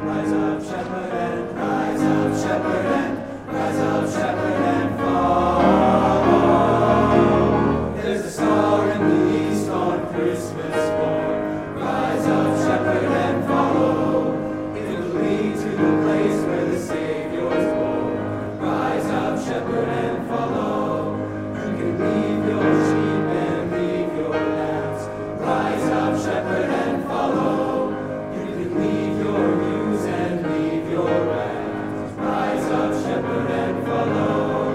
Rise up, shepherd, and rise up, shepherd, and rise up, shepherd, and follow. There's a star in the east on Christmas morn. Rise up, shepherd, and follow. It will lead to the place where the Savior's born. Rise up, shepherd, and follow. You can leave your sheep and leave your lambs. Rise up, shepherd, and follow. You can leave your ewes and leave your rams. Rise up, shepherd, and follow.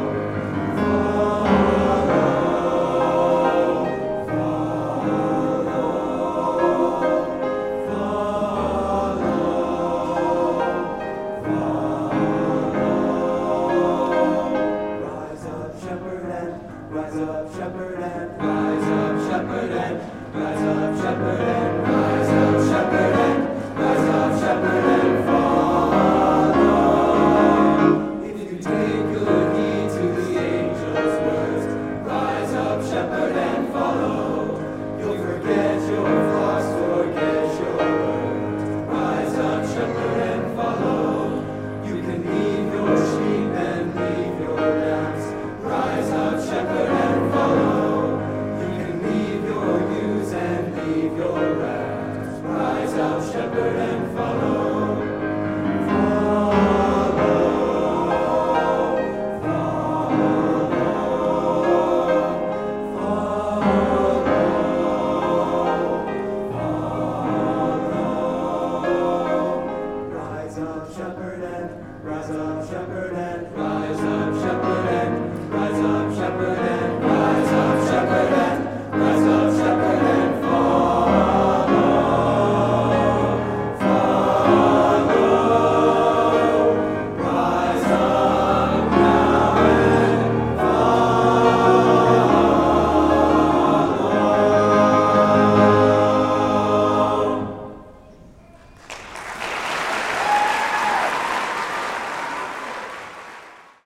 Rise up, shepherd, and rise up, shepherd, and rise up, shepherd, and rise up, shepherd, and rise up, shepherd, and follow. If you take good heed to the angel's words, rise up, shepherd, and follow. You'll forget your flocks, forget your words. Rise up, shepherd, and follow. You can leave your sheep and leave your lambs. Rise up, shepherd, and follow. You can leave your ewes and leave your lambs. Rise up, shepherd, and follow.